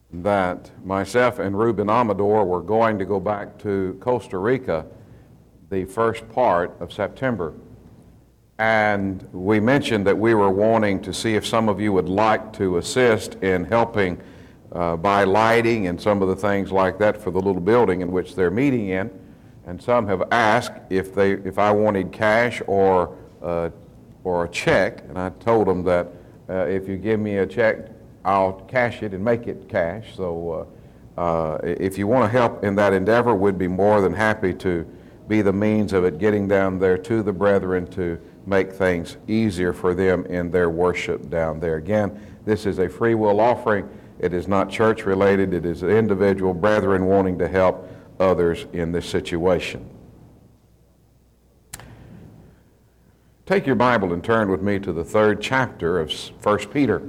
that myself and Ruben Amador were going to go back to Costa Rica the first part of September. And we mentioned that we were wanting to see if some of you would like to assist in helping by lighting and some of the things like that for the little building in which they're meeting in. And some have asked if I wanted cash or a check, and I told them that if you give me a check, I'll cash it and make it cash. So if you want to help in that endeavor, we'd be more than happy to be the means of it getting down there to the brethren to make things easier for them in their worship down there. Again, this is a free will offering. It is not church related. It is individual brethren wanting to help others in this situation. Take your Bible and turn with me to the 3rd chapter of 1 Peter.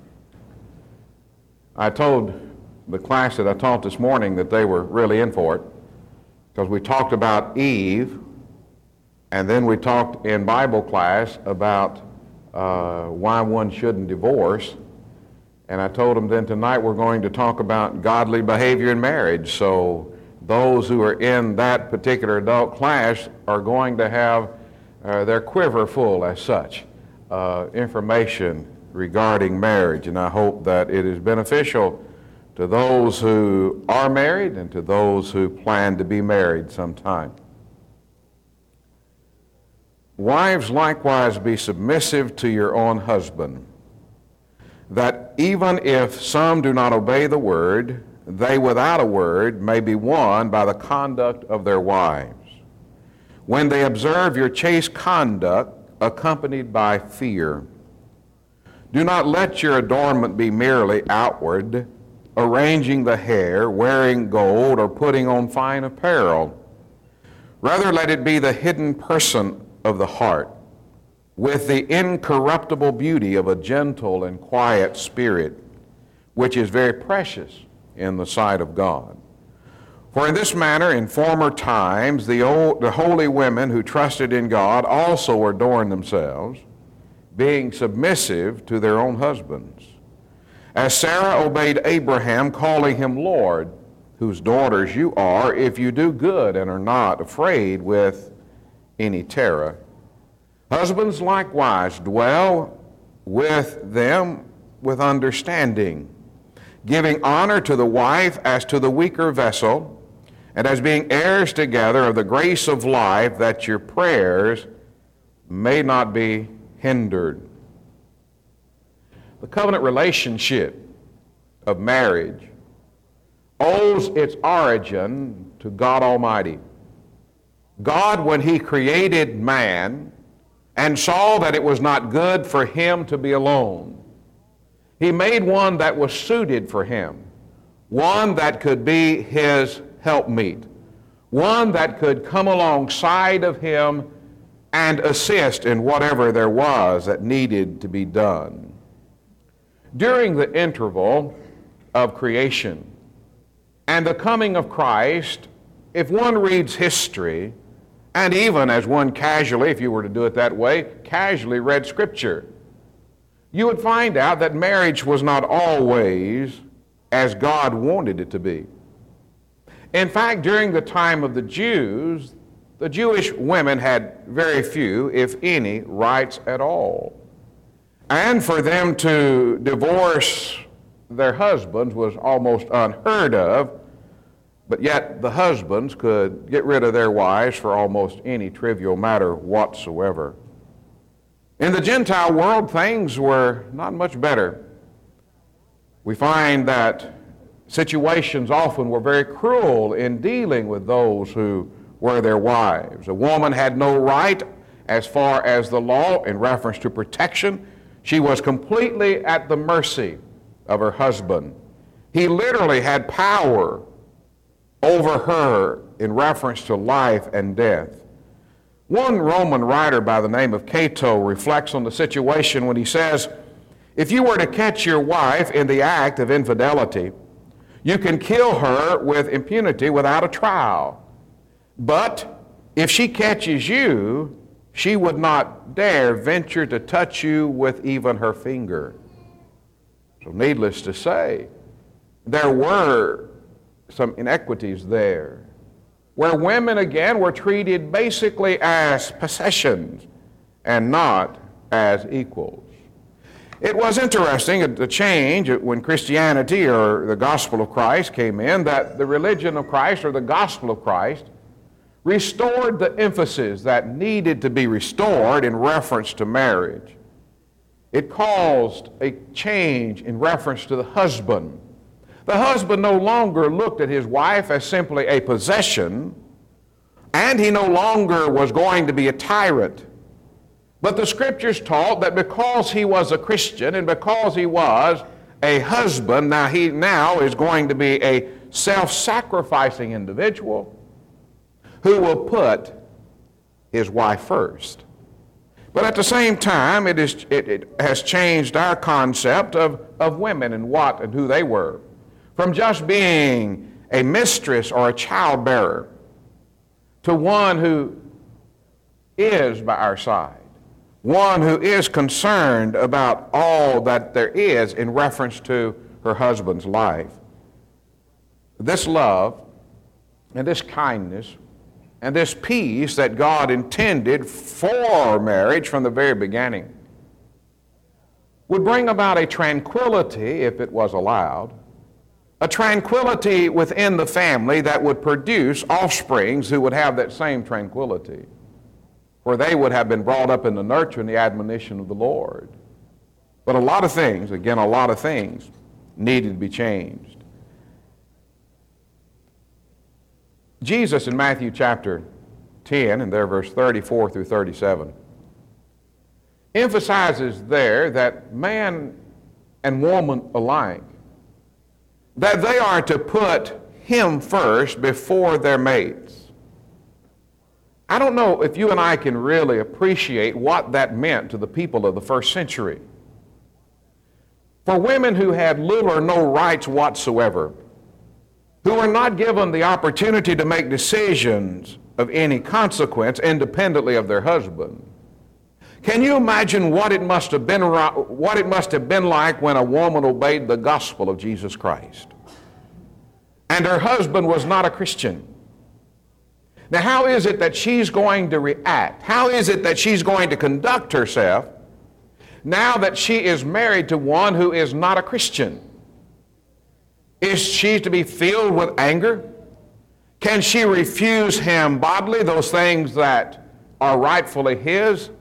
I told the class that I taught this morning that they were really in for it, because we talked about Eve, and then we talked in Bible class about why one shouldn't divorce. And I told them then tonight we're going to talk about godly behavior in marriage. So those who are in that particular adult class are going to have their quiver full as such, information regarding marriage. And I hope that it is beneficial to those who are married and to those who plan to be married sometime. Wives, likewise, be submissive to your own husband, that even if some do not obey the word, they without a word may be won by the conduct of their wives, when they observe your chaste conduct accompanied by fear. Do not let your adornment be merely outward, arranging the hair, wearing gold, or putting on fine apparel. Rather, let it be the hidden person of the heart, with the incorruptible beauty of a gentle and quiet spirit, which is very precious in the sight of God. For in this manner, in former times, the holy women who trusted in God also adorned themselves, being submissive to their own husbands. As Sarah obeyed Abraham, calling him Lord, whose daughters you are, if you do good and are not afraid with any terror. Husbands likewise dwell with them with understanding, giving honor to the wife as to the weaker vessel, and as being heirs together of the grace of life, that your prayers may not be hindered. The covenant relationship of marriage owes its origin to God Almighty. God, when He created man and saw that it was not good for him to be alone, He made one that was suited for him, one that could be his helpmeet, one that could come alongside of him and assist in whatever there was that needed to be done. During the interval of creation and the coming of Christ, if one reads history, and even as one casually, if you were to do it that way, casually read Scripture, you would find out that marriage was not always as God wanted it to be. In fact, during the time of the Jews, the Jewish women had very few, if any, rights at all. And for them to divorce their husbands was almost unheard of, but yet the husbands could get rid of their wives for almost any trivial matter whatsoever. In the Gentile world, things were not much better. We find that situations often were very cruel in dealing with those who were their wives. A woman had no right as far as the law in reference to protection. She was completely at the mercy of her husband. He literally had power over her in reference to life and death. One Roman writer by the name of Cato reflects on the situation when he says, if you were to catch your wife in the act of infidelity, you can kill her with impunity without a trial. But if she catches you, she would not dare venture to touch you with even her finger. So needless to say, there were some inequities there, where women again were treated basically as possessions and not as equals. It was interesting, the change when Christianity or the gospel of Christ came in, that the religion of Christ or the gospel of Christ restored the emphasis that needed to be restored in reference to marriage. It caused a change in reference to the husband. The husband no longer looked at his wife as simply a possession, and he no longer was going to be a tyrant. But the Scriptures taught that because he was a Christian and because he was a husband, he is going to be a self-sacrificing individual who will put his wife first. But at the same time, it has changed our concept of women and what and who they were. From just being a mistress or a childbearer to one who is by our side. One who is concerned about all that there is in reference to her husband's life. This love and this kindness and this peace that God intended for marriage from the very beginning would bring about a tranquility, if it was allowed, a tranquility within the family that would produce offsprings who would have that same tranquility. For they would have been brought up in the nurture and the admonition of the Lord. But a lot of things needed to be changed. Jesus in Matthew chapter 10 and there verse 34 through 37 emphasizes there that man and woman alike, that they are to put him first before their mates. I don't know if you and I can really appreciate what that meant to the people of the first century. For women who had little or no rights whatsoever, who were not given the opportunity to make decisions of any consequence independently of their husband. Can you imagine what it must have been like when a woman obeyed the gospel of Jesus Christ and her husband was not a Christian? Now, how is it that she's going to react? How is it that she's going to conduct herself now that she is married to one who is not a Christian? Is she to be filled with anger? Can she refuse him bodily those things that are rightfully his?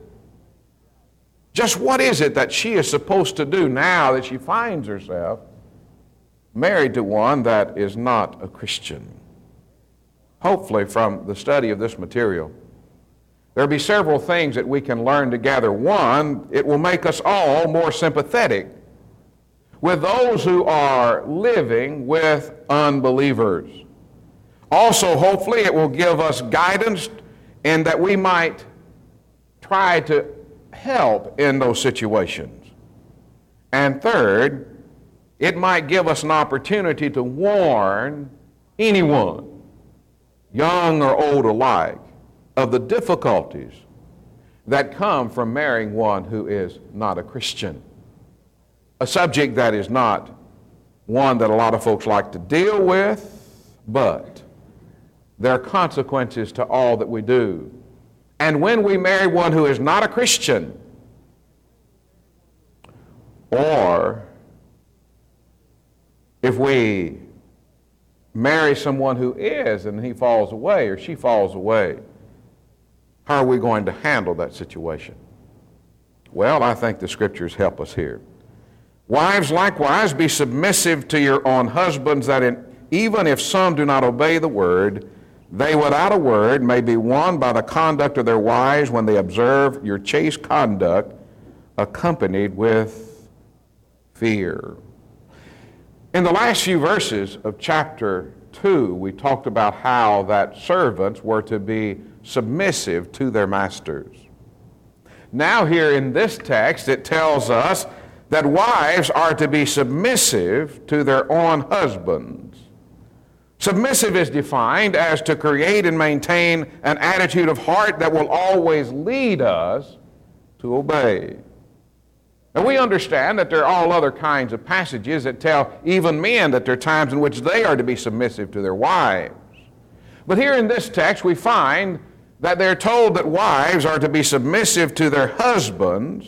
Just what is it that she is supposed to do now that she finds herself married to one that is not a Christian? Hopefully, from the study of this material, there will be several things that we can learn together. One, it will make us all more sympathetic with those who are living with unbelievers. Also, hopefully, it will give us guidance in that we might try to help in those situations. And third, it might give us an opportunity to warn anyone, young or old alike, of the difficulties that come from marrying one who is not a Christian. A subject that is not one that a lot of folks like to deal with, but there are consequences to all that we do. And when we marry one who is not a Christian, or if we marry someone who is and he falls away or she falls away, how are we going to handle that situation? Well, I think the Scriptures help us here. Wives, likewise, be submissive to your own husbands, that even if some do not obey the word, they without a word may be won by the conduct of their wives when they observe your chaste conduct accompanied with fear. In the last few verses of chapter 2, we talked about how that servants were to be submissive to their masters. Now here in this text, it tells us that wives are to be submissive to their own husbands. Submissive is defined as to create and maintain an attitude of heart that will always lead us to obey. And we understand that there are all other kinds of passages that tell even men that there are times in which they are to be submissive to their wives. But here in this text we find that they're told that wives are to be submissive to their husbands,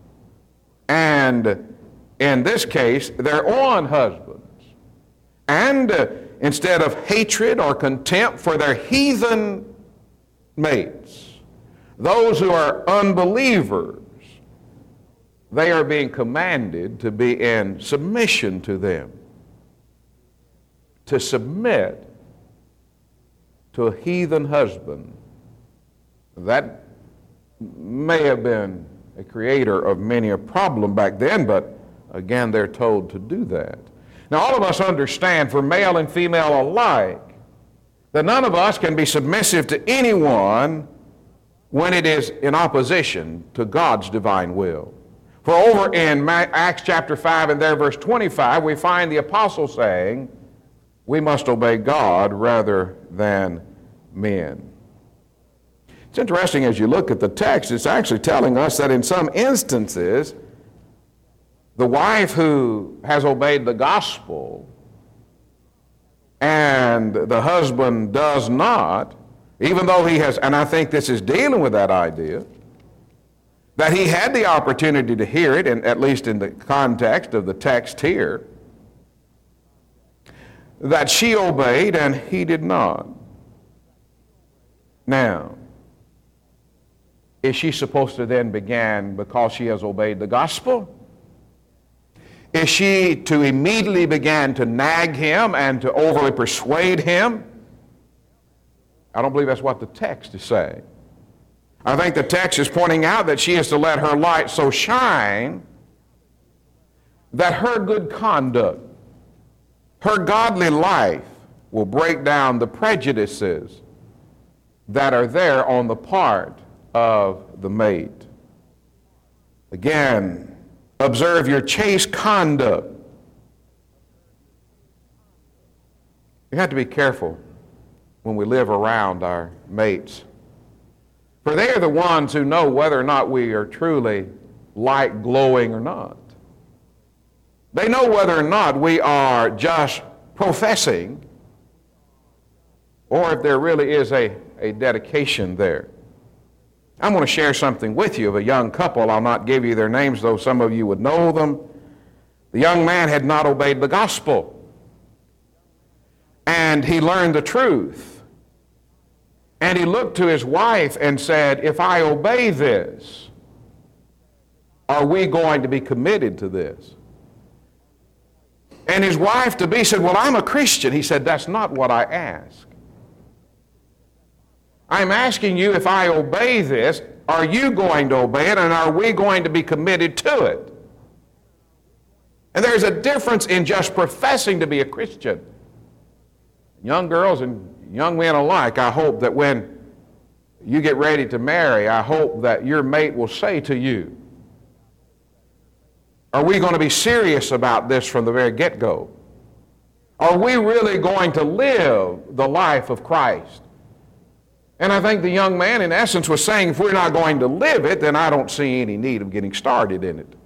and in this case, their own husbands. And instead of hatred or contempt for their heathen mates, those who are unbelievers, they are being commanded to be in submission to them, to submit to a heathen husband. That may have been a creator of many a problem back then, but again, they're told to do that. Now, all of us understand, for male and female alike, that none of us can be submissive to anyone when it is in opposition to God's divine will. For over in Acts chapter 5 and there verse 25, we find the apostle saying, we must obey God rather than men. It's interesting as you look at the text, it's actually telling us that in some instances, the wife who has obeyed the gospel and the husband does not, even though he has, and I think this is dealing with that idea, that he had the opportunity to hear it, and at least in the context of the text here, that she obeyed and he did not. Now, is she supposed to then begin because she has obeyed the gospel? Is she to immediately begin to nag him and to overly persuade him? I don't believe that's what the text is saying. I think the text is pointing out that she is to let her light so shine that her good conduct, her godly life will break down the prejudices that are there on the part of the mate. Again, observe your chaste conduct. We have to be careful when we live around our mates. For they are the ones who know whether or not we are truly light glowing or not. They know whether or not we are just professing or if there really is a dedication there. I'm going to share something with you of a young couple. I'll not give you their names, though some of you would know them. The young man had not obeyed the gospel, and he learned the truth. And he looked to his wife and said, if I obey this, are we going to be committed to this? And his wife to be said, well, I'm a Christian. He said, that's not what I ask. I'm asking you, if I obey this, are you going to obey it, and are we going to be committed to it? And there's a difference in just professing to be a Christian. Young girls and young men alike, I hope that when you get ready to marry, I hope that your mate will say to you, are we going to be serious about this from the very get-go? Are we really going to live the life of Christ? And I think the young man, in essence, was saying, if we're not going to live it, then I don't see any need of getting started in it.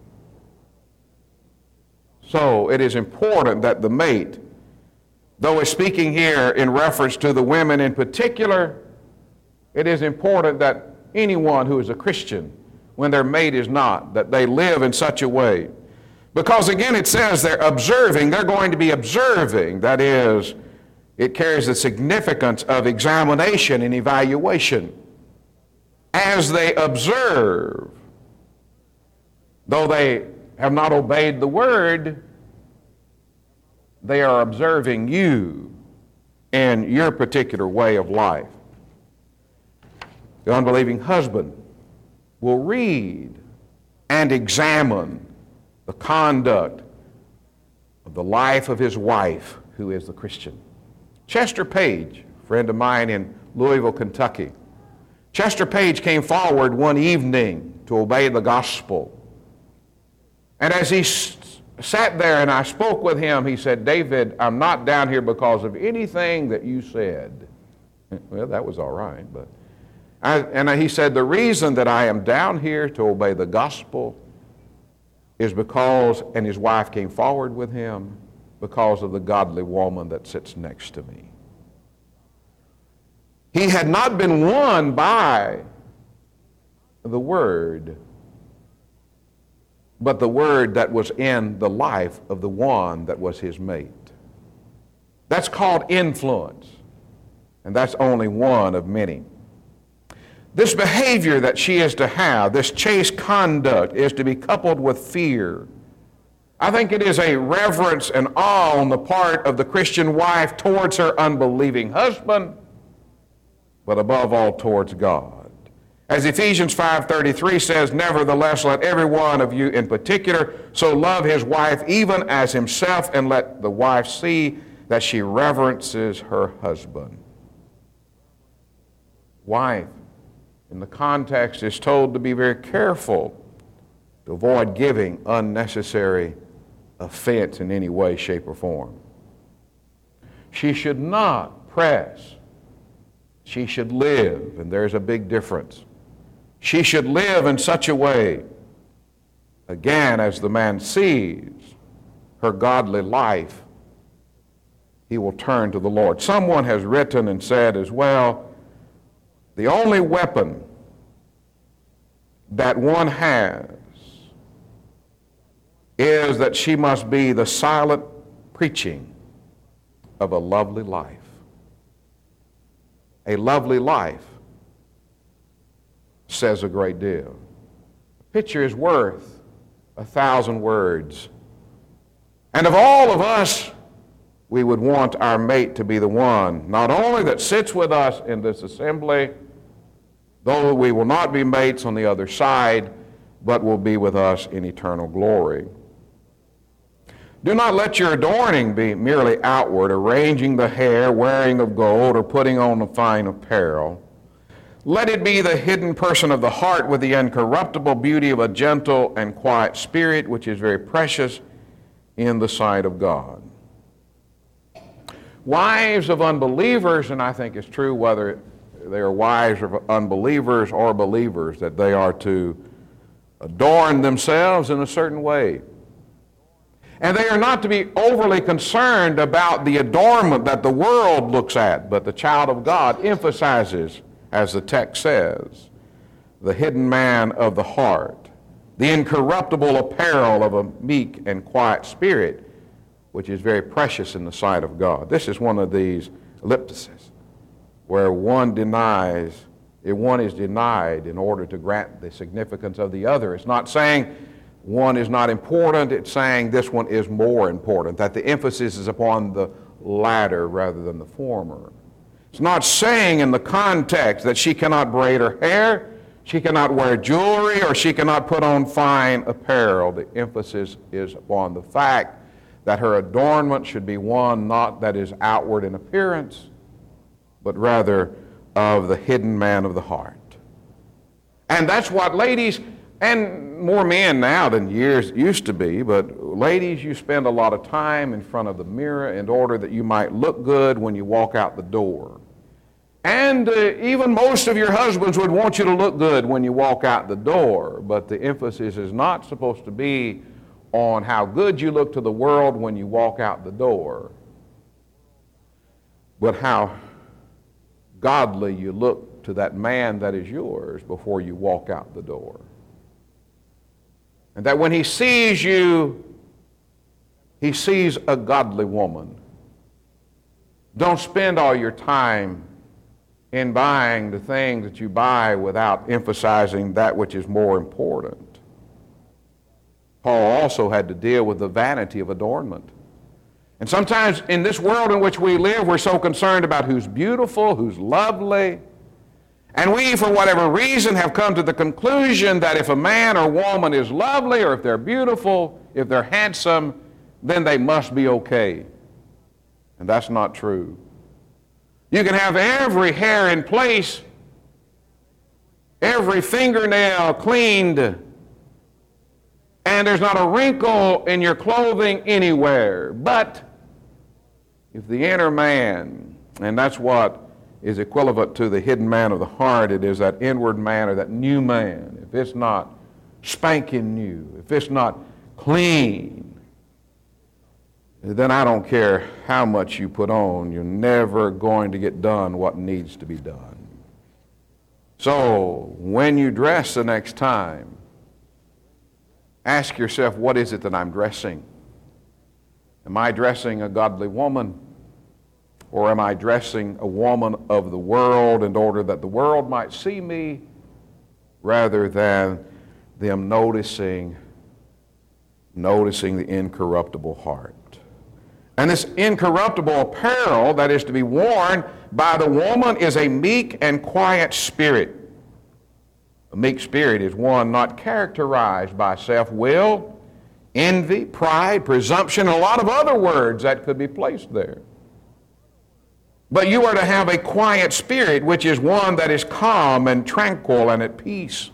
So it is important that the mate, though it's speaking here in reference to the women in particular, it is important that anyone who is a Christian, when their mate is not, that they live in such a way. Because again, it says they're observing, they're going to be observing. That is, it carries the significance of examination and evaluation. As they observe, though they have not obeyed the word, they are observing you in your particular way of life. The unbelieving husband will read and examine the conduct of the life of his wife, who is the Christian. Chester Page, a friend of mine in Louisville, Kentucky. Chester Page came forward one evening to obey the gospel. And as he sat there and I spoke with him, he said, David, I'm not down here because of anything that you said. Well, that was all right, but he said, the reason that I am down here to obey the gospel is because, and his wife came forward with him, because of the godly woman that sits next to me. He had not been won by the Word, but the Word that was in the life of the one that was his mate. That's called influence, and that's only one of many. This behavior that she is to have, this chaste conduct, is to be coupled with fear. I think it is a reverence and awe on the part of the Christian wife towards her unbelieving husband, but above all towards God. As Ephesians 5:33 says, "Nevertheless, let every one of you in particular so love his wife even as himself, and let the wife see that she reverences her husband." Wife, in the context, is told to be very careful to avoid giving unnecessary offense in any way, shape, or form. She should not press. She should live, and there's a big difference. She should live in such a way, again, as the man sees her godly life, he will turn to the Lord. Someone has written and said as well, the only weapon that one has is that she must be the silent preaching of a lovely life. A lovely life says a great deal. A picture is worth 1,000 words. And of all of us, we would want our mate to be the one, not only that sits with us in this assembly, though we will not be mates on the other side, but will be with us in eternal glory. Do not let your adorning be merely outward, arranging the hair, wearing of gold, or putting on fine apparel. Let it be the hidden person of the heart with the incorruptible beauty of a gentle and quiet spirit, which is very precious in the sight of God. Wives of unbelievers, and I think it's true whether they are wives of unbelievers or believers, that they are to adorn themselves in a certain way. And they are not to be overly concerned about the adornment that the world looks at, but the child of God emphasizes, as the text says, the hidden man of the heart, the incorruptible apparel of a meek and quiet spirit, which is very precious in the sight of God. This is one of these ellipses where one is denied in order to grant the significance of the other. It's not saying one is not important, it's saying this one is more important, that the emphasis is upon the latter rather than the former. It's not saying in the context that she cannot braid her hair, she cannot wear jewelry, or she cannot put on fine apparel. The emphasis is upon the fact that her adornment should be one not that is outward in appearance, but rather of the hidden man of the heart. And that's what ladies, and more men now than years used to be, but ladies, you spend a lot of time in front of the mirror in order that you might look good when you walk out the door. And even most of your husbands would want you to look good when you walk out the door, but the emphasis is not supposed to be on how good you look to the world when you walk out the door, but how godly you look to that man that is yours before you walk out the door. And that when he sees you, he sees a godly woman. Don't spend all your time in buying the things that you buy without emphasizing that which is more important. Paul also had to deal with the vanity of adornment. And sometimes in this world in which we live, we're so concerned about who's beautiful, who's lovely. And we, for whatever reason, have come to the conclusion that if a man or woman is lovely, or if they're beautiful, if they're handsome, then they must be okay. And that's not true. You can have every hair in place, every fingernail cleaned, and there's not a wrinkle in your clothing anywhere. But if the inner man, and that's what is equivalent to the hidden man of the heart, it is that inward man or that new man, if it's not spanking new, if it's not clean, then I don't care how much you put on, you're never going to get done what needs to be done. So when you dress the next time, ask yourself, what is it that I'm dressing? Am I dressing a godly woman? Or am I dressing a woman of the world in order that the world might see me rather than them noticing the incorruptible heart? And this incorruptible apparel that is to be worn by the woman is a meek and quiet spirit. A meek spirit is one not characterized by self-will, envy, pride, presumption, and a lot of other words that could be placed there. But you are to have a quiet spirit, which is one that is calm and tranquil and at peace.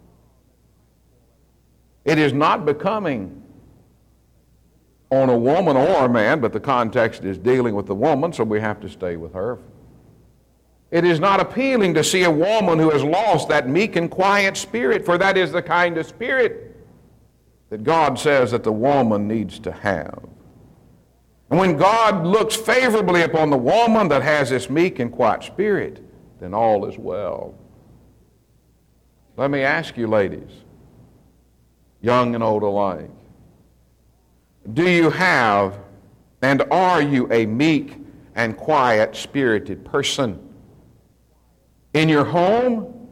It is not becoming on a woman or a man, but the context is dealing with the woman, so we have to stay with her. It is not appealing to see a woman who has lost that meek and quiet spirit, for that is the kind of spirit that God says that the woman needs to have. And when God looks favorably upon the woman that has this meek and quiet spirit, then all is well. Let me ask you, ladies, young and old alike, do you have and are you a meek and quiet spirited person? In your home,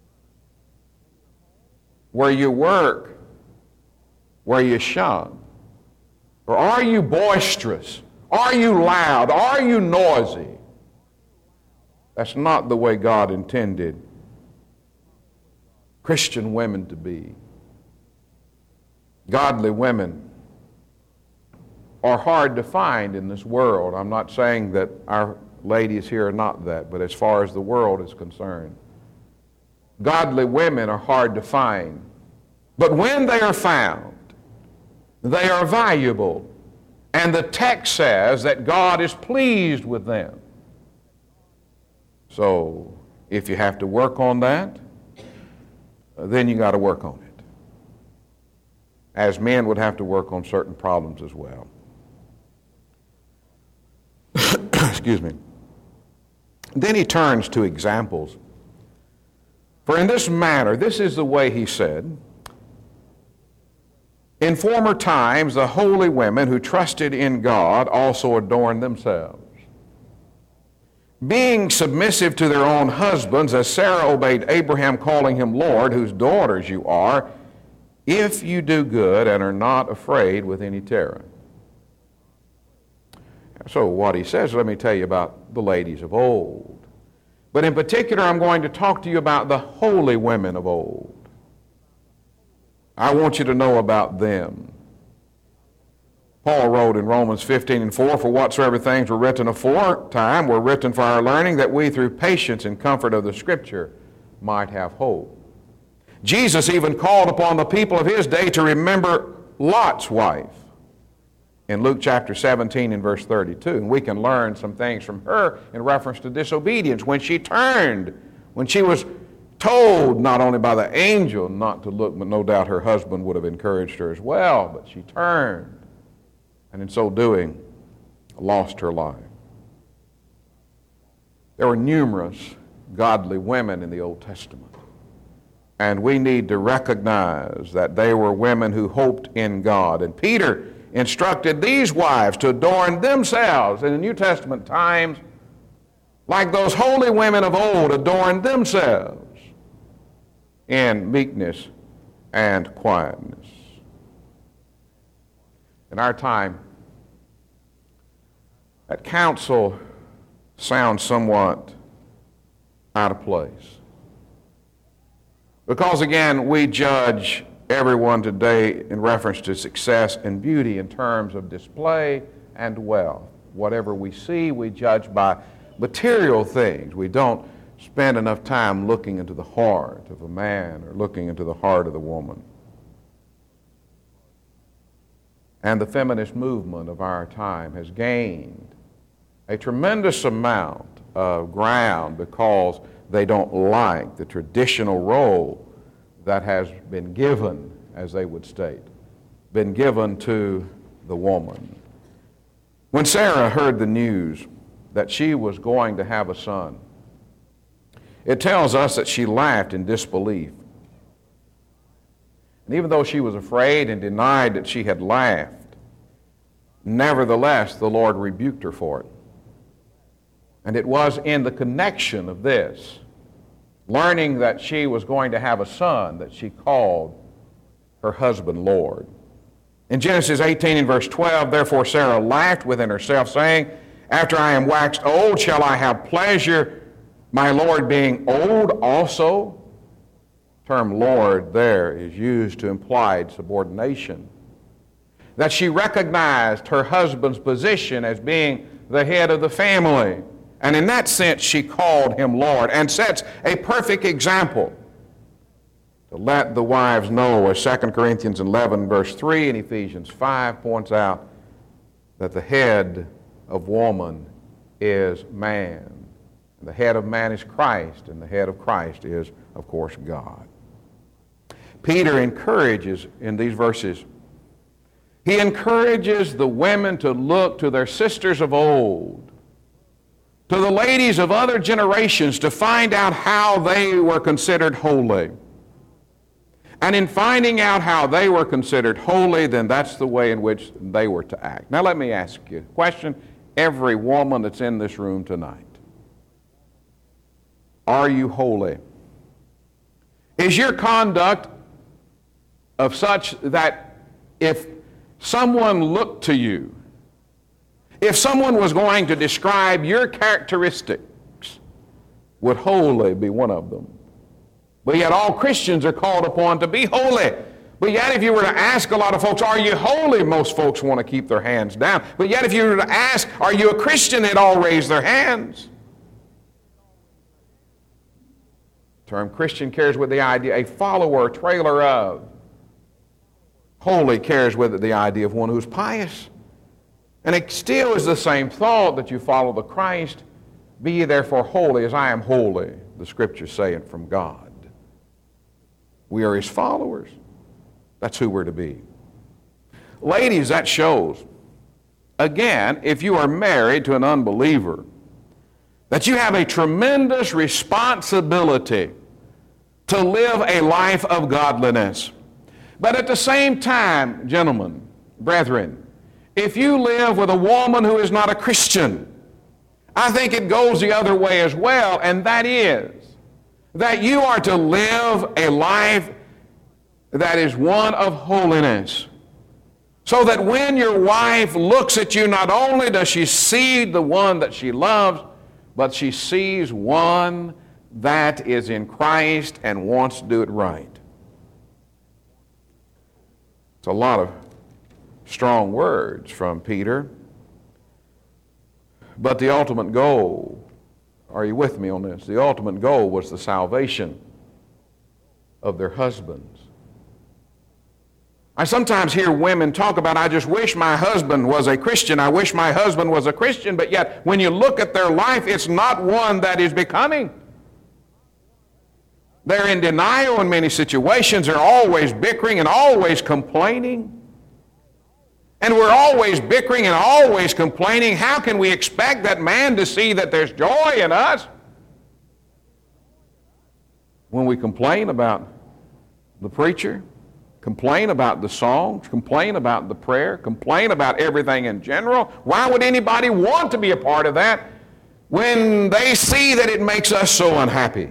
where you work, where you shop? Or are you boisterous? Are you loud? Are you noisy? That's not the way God intended Christian women to be. Godly women are hard to find in this world. I'm not saying that our ladies here are not that, but as far as the world is concerned, godly women are hard to find. But when they are found, they are valuable. And the text says that God is pleased with them. So if you have to work on that, then you got to work on it. As men would have to work on certain problems as well. Excuse me. Then he turns to examples. For in this matter, this is the way he said, in former times, the holy women who trusted in God also adorned themselves, being submissive to their own husbands, as Sarah obeyed Abraham, calling him Lord, whose daughters you are, if you do good and are not afraid with any terror. So what he says, let me tell you about the ladies of old. But in particular, I'm going to talk to you about the holy women of old. I want you to know about them. Paul wrote in Romans 15:4, for whatsoever things were written aforetime were written for our learning, that we through patience and comfort of the Scripture might have hope. Jesus even called upon the people of his day to remember Lot's wife in Luke chapter 17 and verse 32. And we can learn some things from her in reference to disobedience. When she turned, when she was told not only by the angel not to look, but no doubt her husband would have encouraged her as well, but she turned, and in so doing, lost her life. There were numerous godly women in the Old Testament, and we need to recognize that they were women who hoped in God. And Peter instructed these wives to adorn themselves in the New Testament times like those holy women of old adorned themselves in meekness and quietness. In our time, that counsel sounds somewhat out of place. Because again, we judge everyone today in reference to success and beauty in terms of display and wealth. Whatever we see, we judge by material things. We don't spend enough time looking into the heart of a man or looking into the heart of the woman. And the feminist movement of our time has gained a tremendous amount of ground because they don't like the traditional role that has been given, as they would state, been given to the woman. When Sarah heard the news that she was going to have a son, it tells us that she laughed in disbelief. And even though she was afraid and denied that she had laughed, nevertheless the Lord rebuked her for it. And it was in the connection of this, learning that she was going to have a son, that she called her husband Lord. In Genesis 18 and verse 12, therefore Sarah laughed within herself, saying, after I am waxed old, shall I have pleasure, my Lord being old also? The term Lord there is used to implied subordination. That she recognized her husband's position as being the head of the family. And in that sense, she called him Lord and sets a perfect example to let the wives know, as 2 Corinthians 11 verse 3 and Ephesians 5 points out, that the head of woman is man. And the head of man is Christ, and the head of Christ is, of course, God. Peter encourages in these verses, he encourages the women to look to their sisters of old, to the ladies of other generations, to find out how they were considered holy. And in finding out how they were considered holy, then that's the way in which they were to act. Now let me ask you a question, every woman that's in this room tonight. Are you holy? Is your conduct of such that if someone looked to you, if someone was going to describe your characteristics, would holy be one of them? But yet all Christians are called upon to be holy. But yet if you were to ask a lot of folks, are you holy? Most folks want to keep their hands down. But yet if you were to ask, are you a Christian? They'd all raise their hands. The term Christian carries with the idea, a follower, trailer of. Holy carries with it the idea of one who's pious. And it still is the same thought that you follow the Christ. Be ye therefore holy as I am holy, the Scriptures say it from God. We are His followers. That's who we're to be. Ladies, that shows, again, if you are married to an unbeliever, that you have a tremendous responsibility to live a life of godliness. But at the same time, gentlemen, brethren, if you live with a woman who is not a Christian, I think it goes the other way as well, and that is that you are to live a life that is one of holiness. So that when your wife looks at you, not only does she see the one that she loves, but she sees one that is in Christ and wants to do it right. It's a lot of strong words from Peter, but the ultimate goal, are you with me on this? The ultimate goal was the salvation of their husbands. I sometimes hear women talk about, I just wish my husband was a Christian. I wish my husband was a Christian. But yet, when you look at their life, it's not one that is becoming. They're in denial in many situations. They're always bickering and always complaining. And we're always bickering and always complaining. How can we expect that man to see that there's joy in us when we complain about the preacher, complain about the songs, complain about the prayer, complain about everything in general? Why would anybody want to be a part of that when they see that it makes us so unhappy?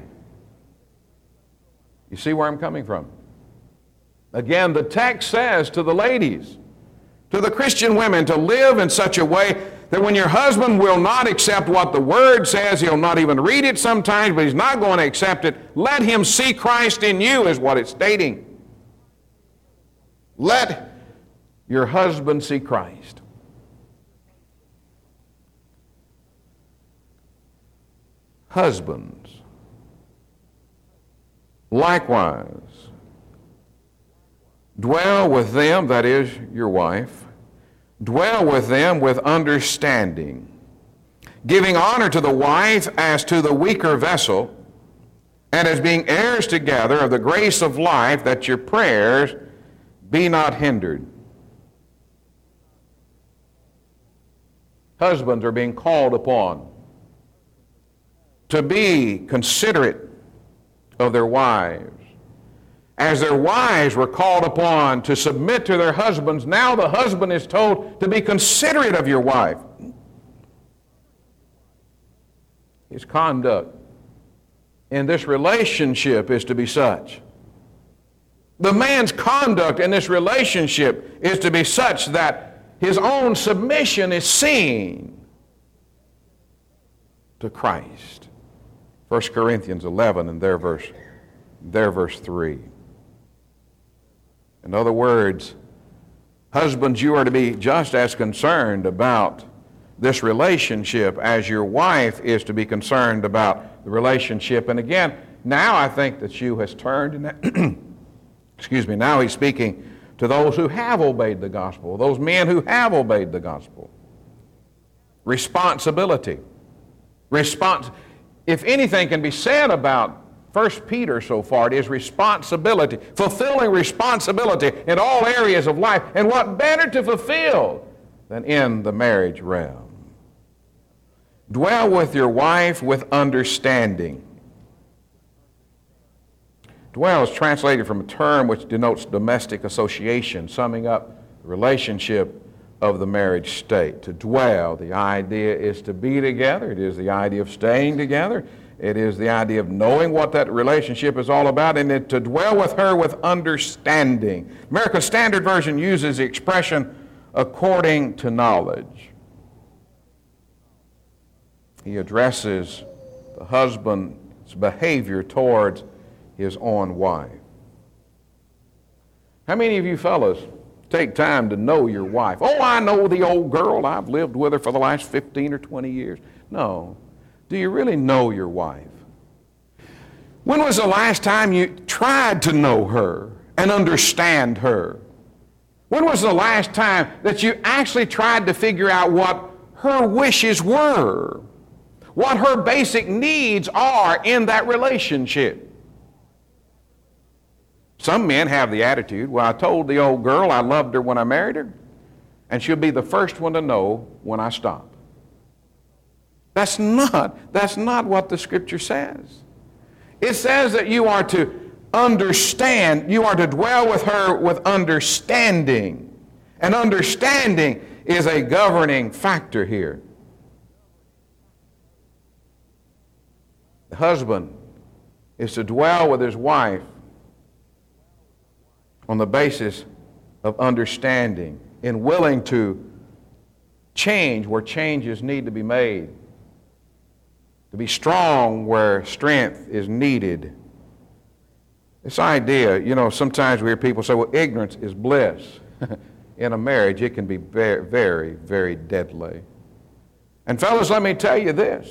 You see where I'm coming from? Again, the text says to the ladies, to the Christian women, to live in such a way that when your husband will not accept what the Word says, he'll not even read it sometimes, but he's not going to accept it, let him see Christ in you, is what it's stating. Let your husband see Christ. Husbands, likewise, dwell with them, that is, your wife, dwell with them with understanding, giving honor to the wife as to the weaker vessel, and as being heirs together of the grace of life, that your prayers be not hindered. Husbands are being called upon to be considerate of their wives. As their wives were called upon to submit to their husbands, now the husband is told to be considerate of your wife. His conduct in this relationship is to be such. The man's conduct in this relationship is to be such that his own submission is seen to Christ. 1 Corinthians 11 and their verse 3. In other words, husbands, you are to be just as concerned about this relationship as your wife is to be concerned about the relationship. And again, now I think that you has turned, and now he's speaking to those who have obeyed the gospel, those men who have obeyed the gospel. Responsibility. If anything can be said about 1 Peter so far, it is responsibility, fulfilling responsibility in all areas of life. And what better to fulfill than in the marriage realm? Dwell with your wife with understanding. Dwell is translated from a term which denotes domestic association, summing up the relationship of the marriage state. To dwell, the idea is to be together. It is the idea of staying together. It is the idea of knowing what that relationship is all about, and to dwell with her with understanding. American Standard Version uses the expression according to knowledge. He addresses the husband's behavior towards his own wife. How many of you fellas take time to know your wife? Oh, I know the old girl. I've lived with her for the last 15 or 20 years. No. Do you really know your wife? When was the last time you tried to know her and understand her? When was the last time that you actually tried to figure out what her wishes were? What her basic needs are in that relationship? Some men have the attitude, well, I told the old girl I loved her when I married her, and she'll be the first one to know when I stop. That's not what the Scripture says. It says that you are to understand, you are to dwell with her with understanding. And understanding is a governing factor here. The husband is to dwell with his wife on the basis of understanding and willing to change where changes need to be made, to be strong where strength is needed. This idea, sometimes we hear people say, well, ignorance is bliss. In a marriage, it can be very, very, very deadly. And fellas, let me tell you this.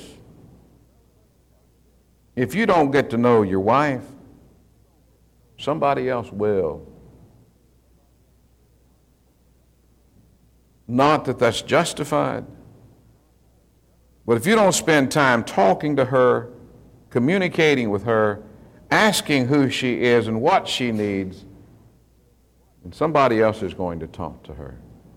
If you don't get to know your wife, somebody else will. Not that that's justified, but if you don't spend time talking to her, communicating with her, asking who she is and what she needs, then somebody else is going to talk to her.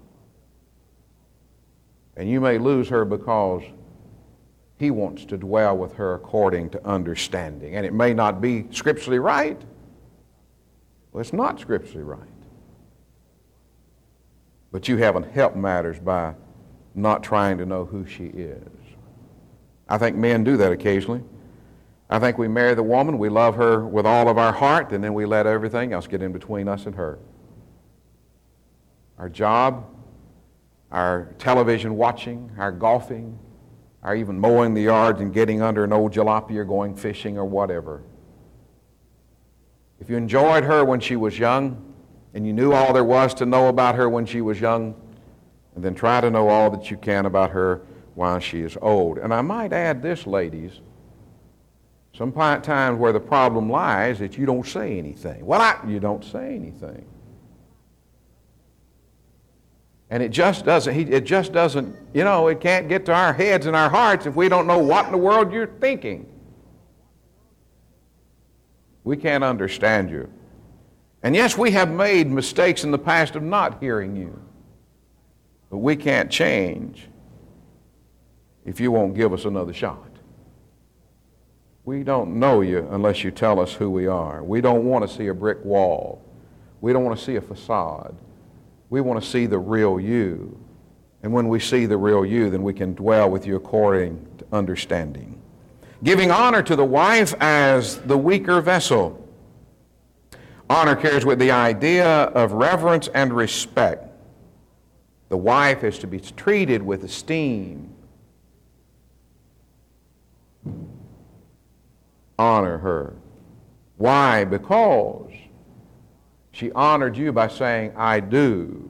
And you may lose her because he wants to dwell with her according to understanding. And it may not be scripturally right. Well, it's not scripturally right. But you haven't helped matters by not trying to know who she is. I think men do that occasionally. I think we marry the woman, we love her with all of our heart, and then we let everything else get in between us and her. Our job, our television watching, our golfing, our even mowing the yards and getting under an old jalopy or going fishing or whatever. If you enjoyed her when she was young, and you knew all there was to know about her when she was young, and then try to know all that you can about her while she is old. And I might add this, ladies, sometimes where the problem lies that you don't say anything. You don't say anything. And it just doesn't, it can't get to our heads and our hearts if we don't know what in the world you're thinking. We can't understand you. And yes, we have made mistakes in the past of not hearing you. But we can't change if you won't give us another shot. We don't know you unless you tell us who we are. We don't want to see a brick wall. We don't want to see a facade. We want to see the real you. And when we see the real you, then we can dwell with you according to understanding. Giving honor to the wife as the weaker vessel. Honor carries with the idea of reverence and respect. The wife is to be treated with esteem. Honor her. Why? Because she honored you by saying, I do.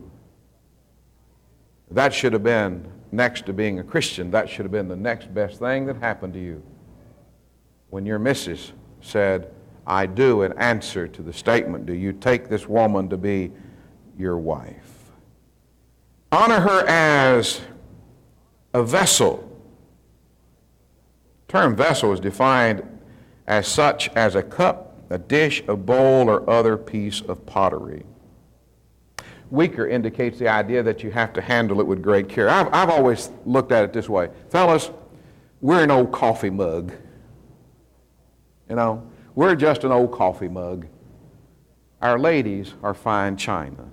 That should have been, next to being a Christian, that should have been the next best thing that happened to you. When your missus said, I do, in answer to the statement, do you take this woman to be your wife? Honor her as a vessel. The term vessel is defined as such as a cup, a dish, a bowl, or other piece of pottery. Weaker indicates the idea that you have to handle it with great care. I've always looked at it this way. Fellas, we're an old coffee mug. You know, we're just an old coffee mug. Our ladies are fine china.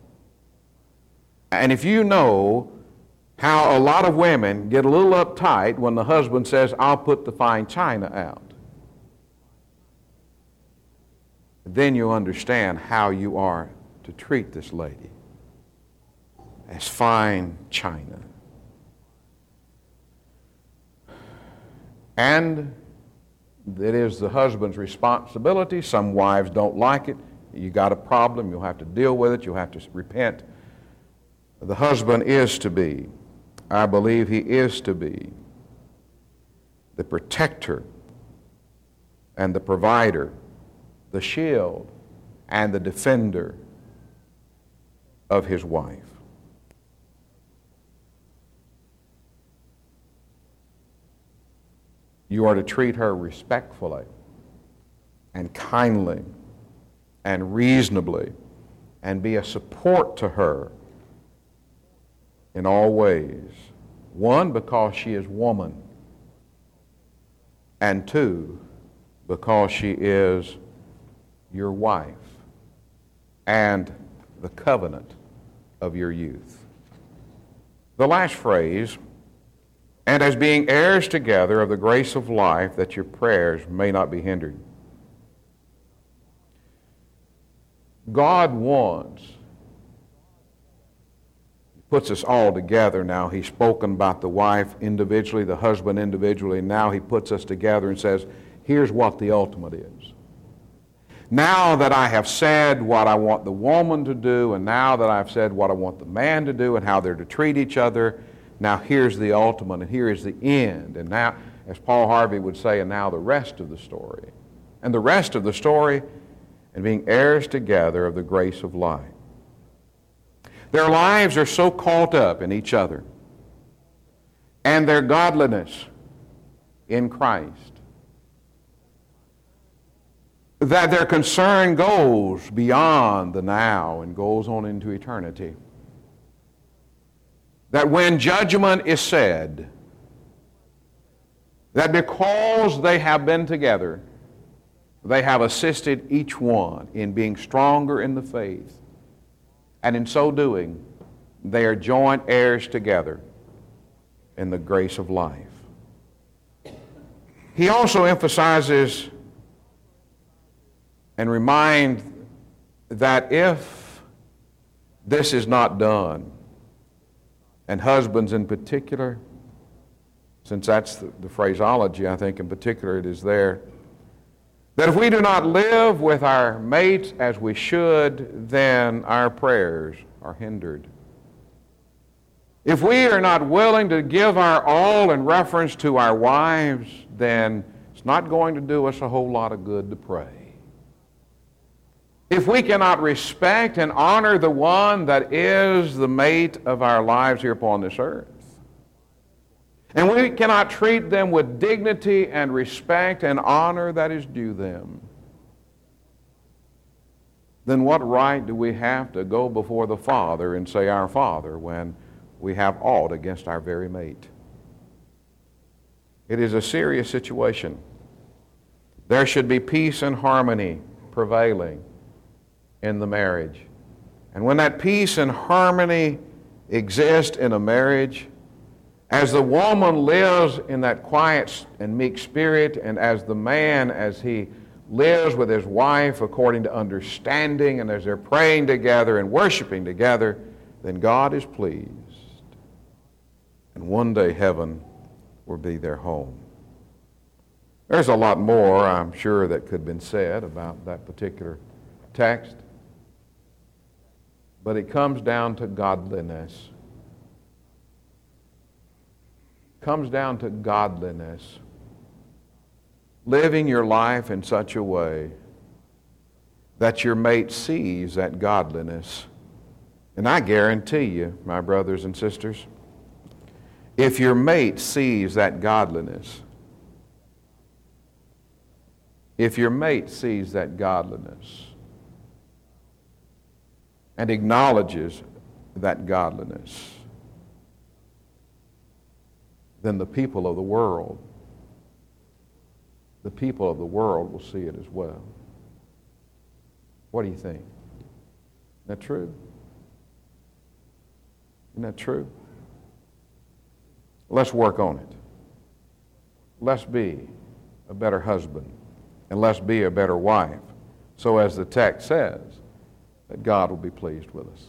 And if you know how a lot of women get a little uptight when the husband says, I'll put the fine china out, then you understand how you are to treat this lady as fine china. And it is the husband's responsibility. Some wives don't like it. You got a problem, you'll have to deal with it, you'll have to repent. The husband is to be, I believe he is to be, the protector and the provider, the shield and the defender of his wife. You are to treat her respectfully and kindly and reasonably and be a support to her in all ways. One, because she is woman, and two, because she is your wife and the covenant of your youth. The last phrase, and as being heirs together of the grace of life, that your prayers may not be hindered. God wants, puts us all together now. He's spoken about the wife individually, the husband individually. Now he puts us together and says, here's what the ultimate is. Now that I have said what I want the woman to do, and now that I've said what I want the man to do and how they're to treat each other, now here's the ultimate and here is the end. And now, as Paul Harvey would say, and now the rest of the story. And the rest of the story, and being heirs together of the grace of life. Their lives are so caught up in each other and their godliness in Christ that their concern goes beyond the now and goes on into eternity. That when judgment is said, that because they have been together, they have assisted each one in being stronger in the faith, and in so doing, they are joint heirs together in the grace of life. He also emphasizes and reminds that if this is not done, and husbands in particular, since that's the phraseology, I think in particular it is there, that if we do not live with our mates as we should, then our prayers are hindered. If we are not willing to give our all in reference to our wives, then it's not going to do us a whole lot of good to pray. If we cannot respect and honor the one that is the mate of our lives here upon this earth, and we cannot treat them with dignity and respect and honor that is due them, then what right do we have to go before the Father and say, Our Father, when we have aught against our very mate? It is a serious situation. There should be peace and harmony prevailing in the marriage. And when that peace and harmony exist in a marriage, as the woman lives in that quiet and meek spirit, and as the man, as he lives with his wife according to understanding, and as they're praying together and worshiping together, then God is pleased. And one day heaven will be their home. There's a lot more, I'm sure, that could have been said about that particular text. But it comes down to godliness. It comes down to godliness. Living your life in such a way that your mate sees that godliness. And I guarantee you, my brothers and sisters, if your mate sees that godliness, if your mate sees that godliness and acknowledges that godliness, then the people of the world will see it as well. What do you think? Isn't that true? Isn't that true? Let's work on it. Let's be a better husband, and let's be a better wife, so as the text says, that God will be pleased with us.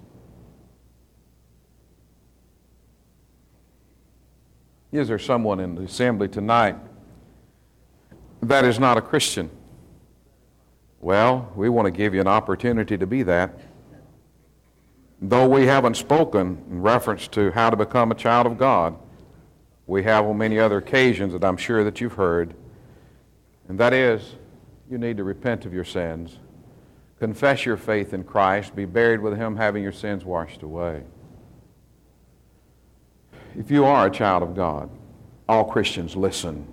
Is there someone in the assembly tonight that is not a Christian? Well, we want to give you an opportunity to be that. Though we haven't spoken in reference to how to become a child of God, we have on many other occasions that I'm sure that you've heard. And that is, you need to repent of your sins, confess your faith in Christ, be buried with Him, having your sins washed away. If you are a child of God, all Christians listen.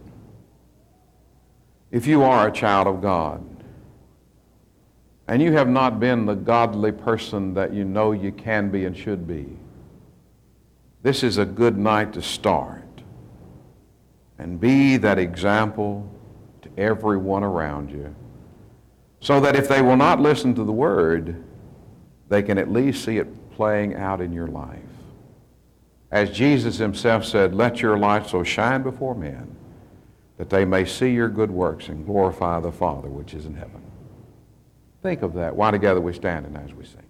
If you are a child of God, and you have not been the godly person that you know you can be and should be, this is a good night to start and be that example to everyone around you, so that if they will not listen to the Word, they can at least see it playing out in your life. As Jesus Himself said, "Let your light so shine before men, that they may see your good works and glorify the Father which is in heaven." Think of that. Why together we stand and as we sing.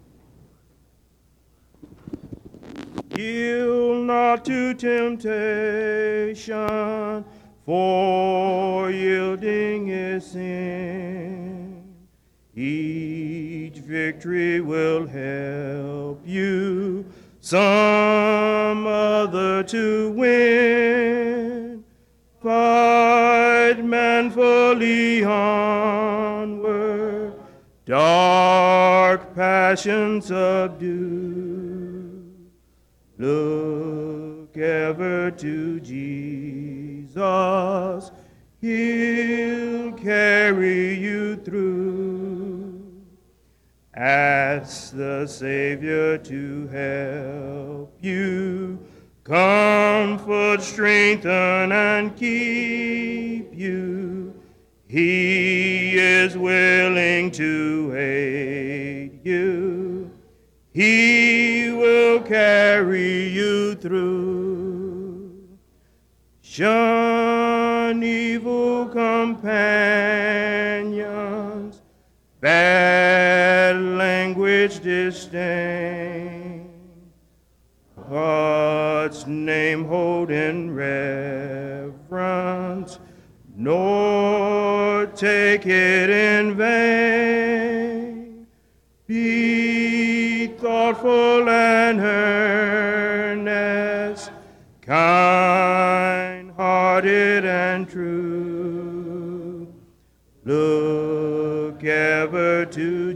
Yield not to temptation, for yielding is sin. Each victory will help you some other to win. Fight manfully onward, dark passions subdue. Look ever to Jesus, He'll carry you through. Ask the Savior to help you, comfort, strengthen, and keep you. He is willing to aid you. He will carry you through. Shun evil companions, bad language disdain. God's name hold in reverence, nor take it in vain. Be thoughtful and earnest, kind-hearted and true. Look ever to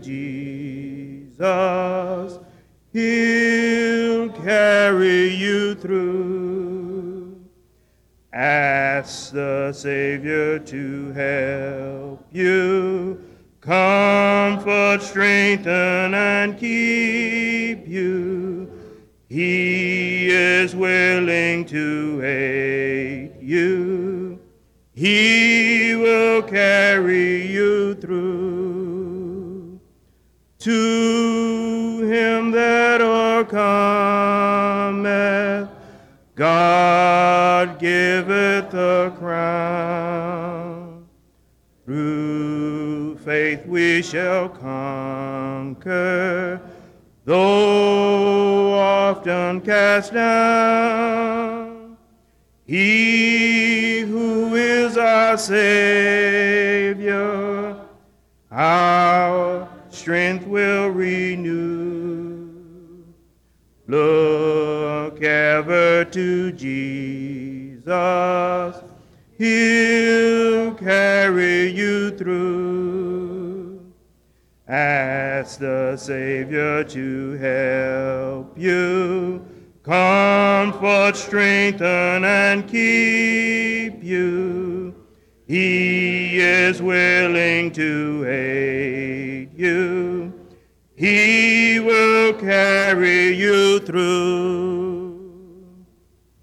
Jesus, He'll carry you through. Ask the Savior to help you, comfort, strengthen, and keep you. He is willing to aid you. He will carry you through. To him that o'ercometh, God giveth a crown. Through faith we shall conquer, though often cast down. He who is our Savior, our strength will renew. Look ever to Jesus, he'll carry you through. Ask the Savior to help you, comfort, strengthen, and keep you. He is willing to aid you. He will carry you through.